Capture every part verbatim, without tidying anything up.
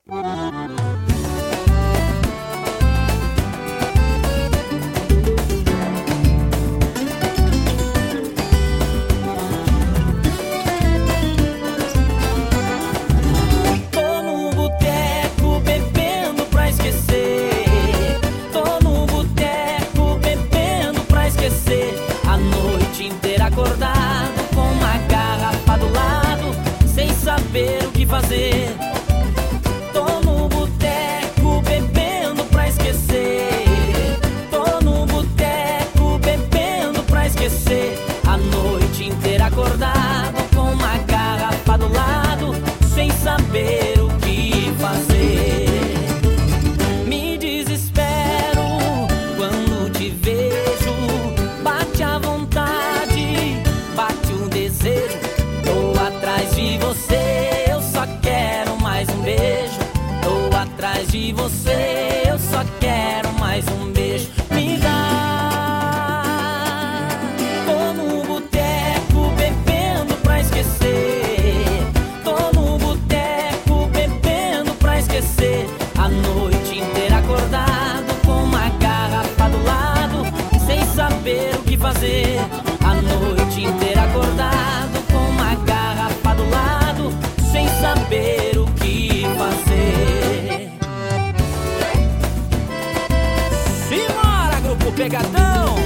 Saber o que fazer. Tô no boteco bebendo pra esquecer. Tô no boteco bebendo pra esquecer. A noite inteira acordado com uma garrafa do lado, sem saber o que fazer. Me desespero quando te vejo. Bate a vontade, bate o desejo. Tô atrás de você, eu só quero mais um beijo. Tô atrás de você, eu só quero mais um beijo. Me dá. Tô no boteco bebendo pra esquecer. Tô no boteco bebendo pra esquecer. A noite inteira acordado com uma garrafa do lado, sem saber o que fazer. A noite inteira acordado com uma garrafa do lado, sem saber o que fazer. Simbora, grupo Pegadão!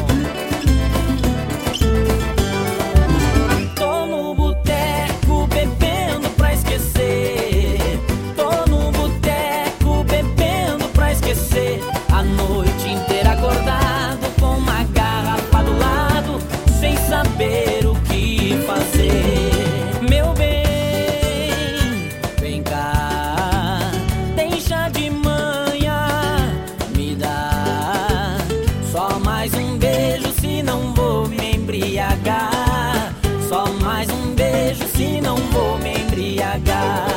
Tô no boteco bebendo pra esquecer. Tô no boteco bebendo pra esquecer. A noite inteira acordado com uma garrafa do lado, sem saber o que fazer. Meu bem, vem cá, deixa de manhã, me dá só mais um beijo, se não vou me embriagar. Só mais um beijo, se não vou me embriagar.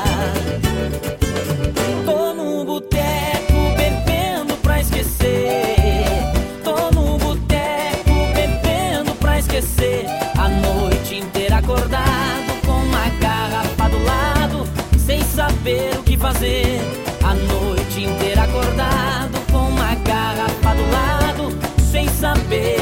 Tô no boteco bebendo pra esquecer. Tô no boteco bebendo pra esquecer. A noite inteira acordado com uma garrafa do lado, sem saber o que fazer. A noite inteira acordado com uma garrafa do lado, sem saber